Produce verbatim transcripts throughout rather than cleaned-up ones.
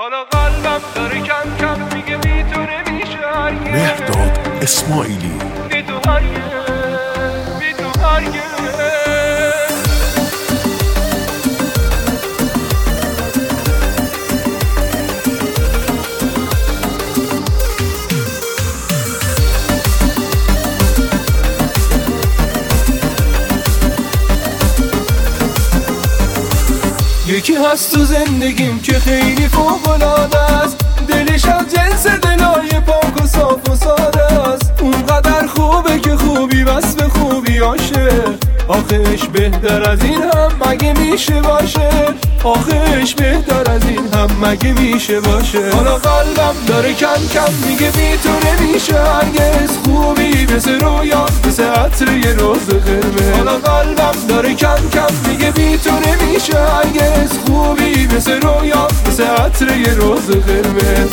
حالا قلبم داره کم کم میگه بی تو نمیشه هرگز. مهرداد اسماعیلی بی تو هرگز، بی تو هرگز. یکی هست تو زندگیم که خیلی فوق‌العاده است، دلش از جنس دلای پاک و صاف و ساده است. اونقدر خوبه که خوبی وصف خوبیاشه، آخهش بهتر از این هم مگه میشه باشه، آخهش بهتر از این هم مگه میشه باشه. حالا قلبم داره کم کم میگه بی تو نمیشه هرگز، خوبی مثل رویا مثل عطر یه روز قرمز. حالا قلبم داره کم کم میگه بی تو نمیشه هرگز، خوبی مثل رویا مثل عطر یه روز قرمز.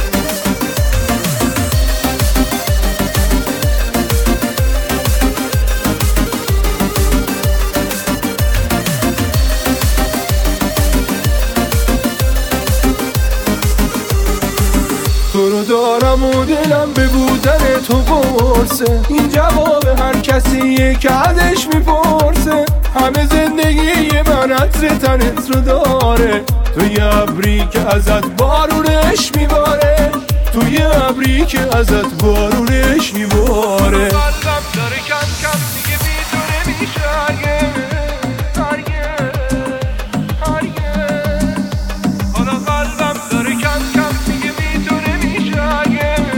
تو رو دارم و دلم به بودن تو قرصه، این جواب هر کسیه که ازش میپرسه. همه زندگی من عطر تنت رو داره، توی ابری که ازت بارونش میباره، توی ابری که ازت بارونش میباره. قلبم داره کم کم میگه بی تو نمیشه هرگز، هرگز، هرگز. حالا قلبم داره کم کم میگه بی تو نمیشه هرگز،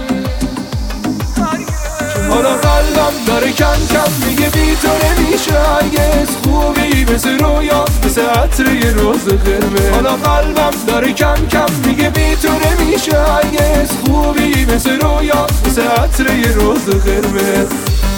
هرگز. حالا قلبم داره کم کم میگه بی تو نمیشه هرگز، خوبی مثل رویا مثل عطر یه روز قرمز. حالا قلبم داره کم کم میگه بی تو نمیشه هرگز، خوبی مثل رویا مثل عطر یه روز قرمز.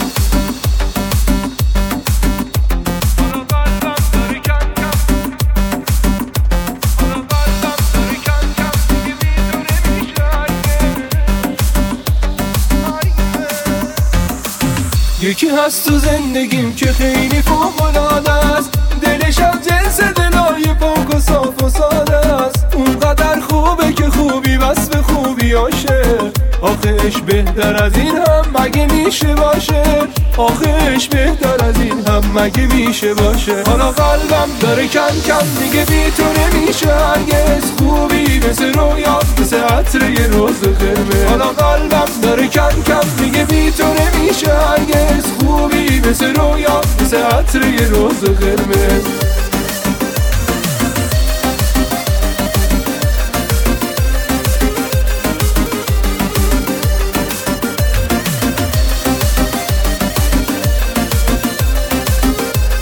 یکی هست تو زندگیم که خیلی فوق‌العاده است، دلش از جنس دلای پاک و صاف و ساده است. اونقدر خوبه که خوبی وصف خوبیاشه، آخهش بهتر از این هم مگه میشه باشه، آخهش بهتر از این هم مگه میشه باشه. حالا قلبم داره کم کم میگه بی تو نمیشه هرگز، خوبی مثل رویا مثل عطر یه روز قرمز. حالا قلبم داره کم کم میگه بی تو نمیشه هرگز، خوبی مثل رویا مثل عطر یه روز قرمز.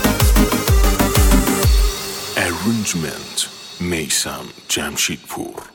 Arrangement میثم جمشیدپور.